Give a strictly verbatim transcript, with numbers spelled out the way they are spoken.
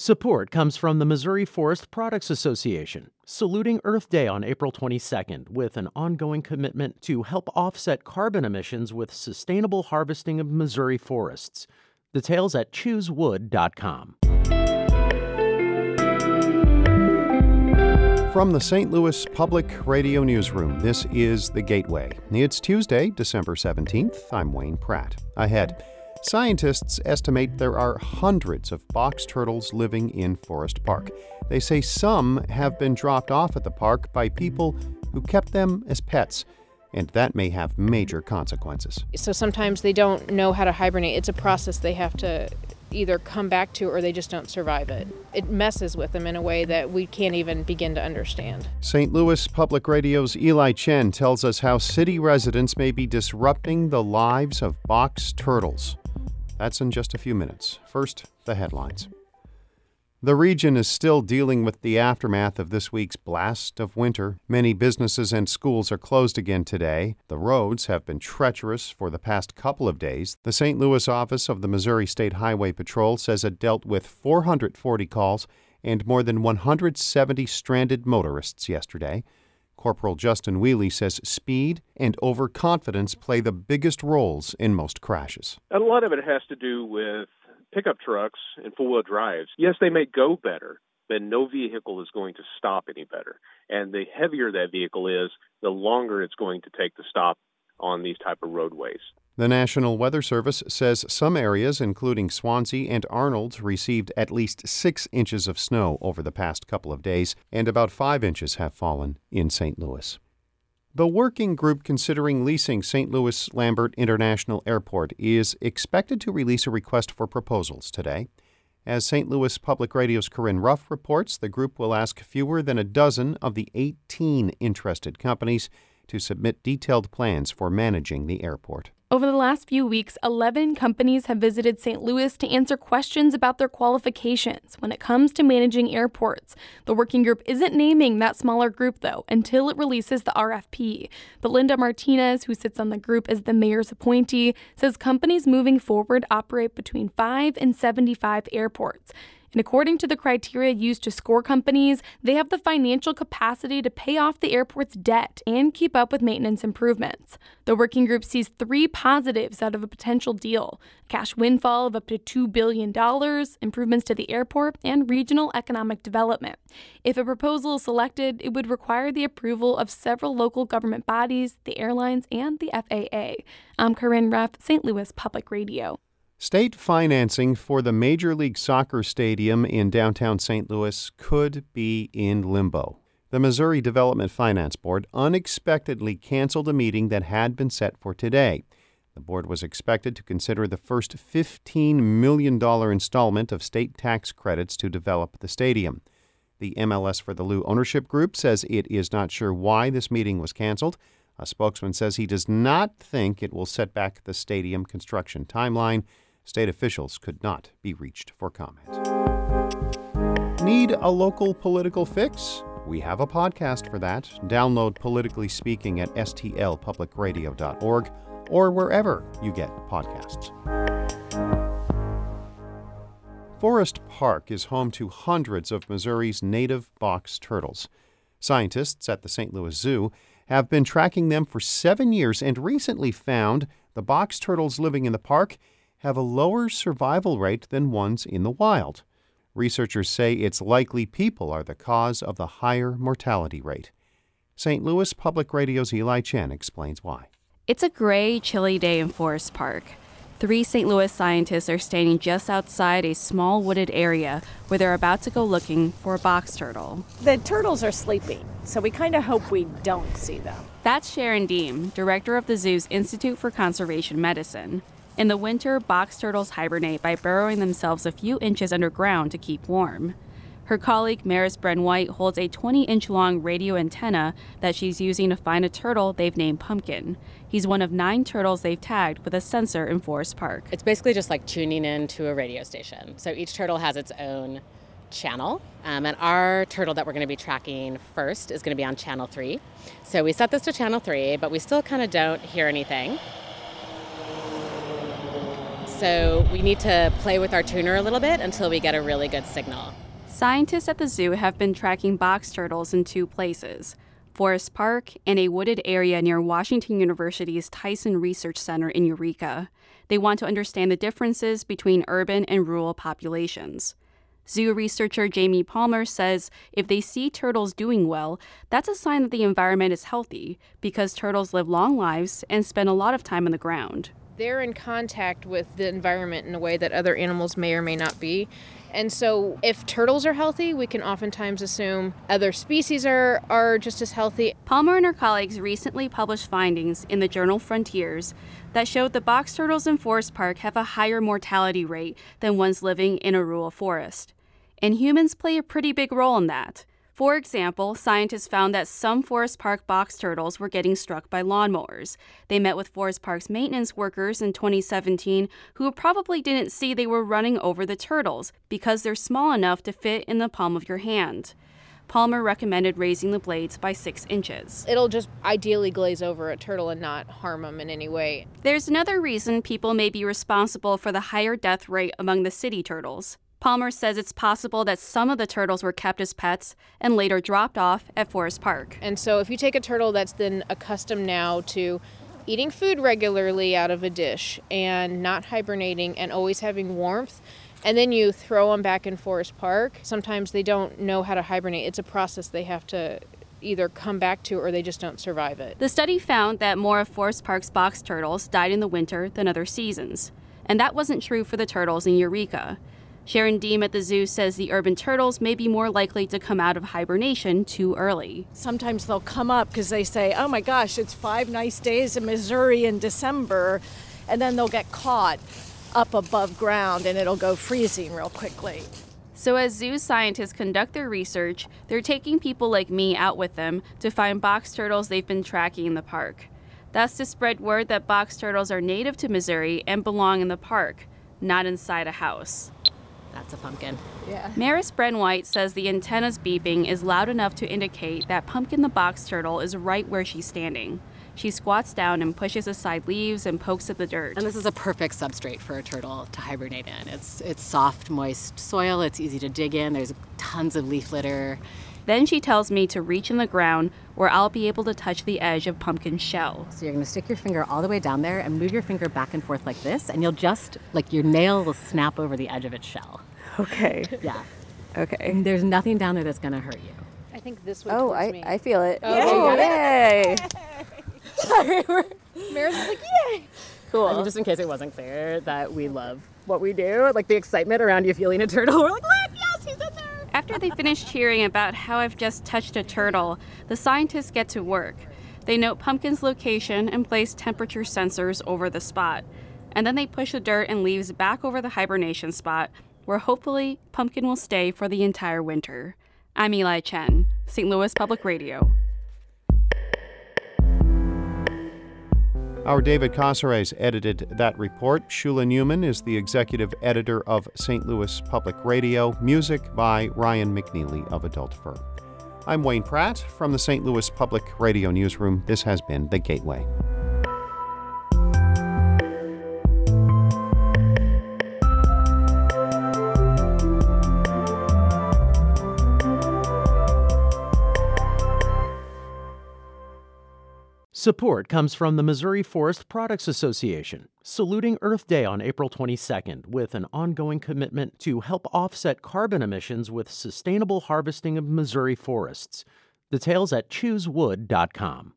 Support comes from the Missouri Forest Products Association, saluting Earth Day on April twenty-second with an ongoing commitment to help offset carbon emissions with sustainable harvesting of Missouri forests. Details at choose wood dot com. From the Saint Louis Public Radio Newsroom, this is The Gateway. It's Tuesday, December seventeenth. I'm Wayne Pratt. Ahead, scientists estimate there are hundreds of box turtles living in Forest Park. They say some have been dropped off at the park by people who kept them as pets, and that may have major consequences. So sometimes they don't know how to hibernate. It's a process they have to either come back to or they just don't survive it. It messes with them in a way that we can't even begin to understand. Saint Louis Public Radio's Eli Chen tells us how city residents may be disrupting the lives of box turtles. That's in just a few minutes. First, the headlines. The region is still dealing with the aftermath of this week's blast of winter. Many businesses and schools are closed again today. The roads have been treacherous for the past couple of days. The Saint Louis office of the Missouri State Highway Patrol says it dealt with four hundred forty calls and more than one hundred seventy stranded motorists yesterday. Corporal Justin Wheely says speed and overconfidence play the biggest roles in most crashes. A lot of it has to do with pickup trucks and four-wheel drives. Yes, they may go better, but no vehicle is going to stop any better. And the heavier that vehicle is, the longer it's going to take to stop on these type of roadways. The National Weather Service says some areas, including Swansea and Arnold, received at least six inches of snow over the past couple of days, and about five inches have fallen in Saint Louis. The working group considering leasing Saint Louis Lambert International Airport is expected to release a request for proposals today. As Saint Louis Public Radio's Corinne Ruff reports, the group will ask fewer than a dozen of the eighteen interested companies to submit detailed plans for managing the airport. Over the last few weeks, eleven companies have visited Saint Louis to answer questions about their qualifications when it comes to managing airports. The working group isn't naming that smaller group, though, until it releases the R F P. But Linda Martinez, who sits on the group as the mayor's appointee, says companies moving forward operate between five and seventy-five airports. And according to the criteria used to score companies, they have the financial capacity to pay off the airport's debt and keep up with maintenance improvements. The working group sees three positives out of a potential deal: a cash windfall of up to two billion dollars, improvements to the airport, and regional economic development. If a proposal is selected, it would require the approval of several local government bodies, the airlines, and the F A A. I'm Corinne Ruff, Saint Louis Public Radio. State financing for the Major League Soccer stadium in downtown Saint Louis could be in limbo. The Missouri Development Finance Board unexpectedly canceled a meeting that had been set for today. The board was expected to consider the first fifteen million dollars installment of state tax credits to develop the stadium. The M L S for the Lou ownership group says it is not sure why this meeting was canceled. A spokesman says he does not think it will set back the stadium construction timeline. State officials could not be reached for comment. Need a local political fix? We have a podcast for that. Download Politically Speaking at s t l public radio dot org or wherever you get podcasts. Forest Park is home to hundreds of Missouri's native box turtles. Scientists at the Saint Louis Zoo have been tracking them for seven years and recently found the box turtles living in the park have a lower survival rate than ones in the wild. Researchers say it's likely people are the cause of the higher mortality rate. Saint Louis Public Radio's Eli Chen explains why. It's a gray, chilly day in Forest Park. Three Saint Louis scientists are standing just outside a small wooded area where they're about to go looking for a box turtle. The turtles are sleeping, so we kind of hope we don't see them. That's Sharon Deem, director of the zoo's Institute for Conservation Medicine. In the winter, box turtles hibernate by burrowing themselves a few inches underground to keep warm. Her colleague, Maris Bren White, holds a twenty-inch long radio antenna that she's using to find a turtle they've named Pumpkin. He's one of nine turtles they've tagged with a sensor in Forest Park. It's basically just like tuning in to a radio station. So each turtle has its own channel, um, and our turtle that we're going to be tracking first is going to be on channel three. So we set this to channel three, but we still kind of don't hear anything. So we need to play with our tuner a little bit until we get a really good signal. Scientists at the zoo have been tracking box turtles in two places, Forest Park and a wooded area near Washington University's Tyson Research Center in Eureka. They want to understand the differences between urban and rural populations. Zoo researcher Jamie Palmer says if they see turtles doing well, that's a sign that the environment is healthy because turtles live long lives and spend a lot of time on the ground. They're in contact with the environment in a way that other animals may or may not be. And so if turtles are healthy, we can oftentimes assume other species are, are just as healthy. Palmer and her colleagues recently published findings in the journal Frontiers that showed the box turtles in Forest Park have a higher mortality rate than ones living in a rural forest. And humans play a pretty big role in that. For example, scientists found that some Forest Park box turtles were getting struck by lawnmowers. They met with Forest Park's maintenance workers in twenty seventeen who probably didn't see they were running over the turtles because they're small enough to fit in the palm of your hand. Palmer recommended raising the blades by six inches. It'll just ideally glaze over a turtle and not harm them in any way. There's another reason people may be responsible for the higher death rate among the city turtles. Palmer says it's possible that some of the turtles were kept as pets and later dropped off at Forest Park. And so if you take a turtle that's then accustomed now to eating food regularly out of a dish and not hibernating and always having warmth, and then you throw them back in Forest Park, sometimes they don't know how to hibernate. It's a process they have to either come back to or they just don't survive it. The study found that more of Forest Park's box turtles died in the winter than other seasons. And that wasn't true for the turtles in Eureka. Sharon Deem at the zoo says the urban turtles may be more likely to come out of hibernation too early. Sometimes they'll come up because they say, oh my gosh, it's five nice days in Missouri in December, and then they'll get caught up above ground and it'll go freezing real quickly. So as zoo scientists conduct their research, they're taking people like me out with them to find box turtles they've been tracking in the park. That's to spread word that box turtles are native to Missouri and belong in the park, not inside a house. That's a pumpkin. Yeah. Maris Brenwhite says the antenna's beeping is loud enough to indicate that Pumpkin the box turtle is right where she's standing. She squats down and pushes aside leaves and pokes at the dirt. And this is a perfect substrate for a turtle to hibernate in. It's it's soft, moist soil. It's easy to dig in. There's tons of leaf litter. Then she tells me to reach in the ground where I'll be able to touch the edge of Pumpkin's shell. So you're going to stick your finger all the way down there and move your finger back and forth like this, and you'll just, like your nail will snap over the edge of its shell. Okay. Yeah. Okay. And there's nothing down there that's going to hurt you. I think this way Oh, towards I, me. I feel it. Okay, Oh, got it. yay. Sorry, we're... Maris is like, yay! Cool. I mean, just in case it wasn't clear that we love what we do, like the excitement around you feeling a turtle. We're like, look, yes, he's in there. After they finish cheering about how I've just touched a turtle, the scientists get to work. They note Pumpkin's location and place temperature sensors over the spot. And then they push the dirt and leaves back over the hibernation spot, where hopefully Pumpkin will stay for the entire winter. I'm Eli Chen, Saint Louis Public Radio. Our David Casares edited that report. Shula Newman is the executive editor of Saint Louis Public Radio. Music by Ryan McNeely of Adult Fur. I'm Wayne Pratt from the Saint Louis Public Radio Newsroom. This has been The Gateway. Support comes from the Missouri Forest Products Association, saluting Earth Day on April twenty-second with an ongoing commitment to help offset carbon emissions with sustainable harvesting of Missouri forests. Details at choose wood dot com.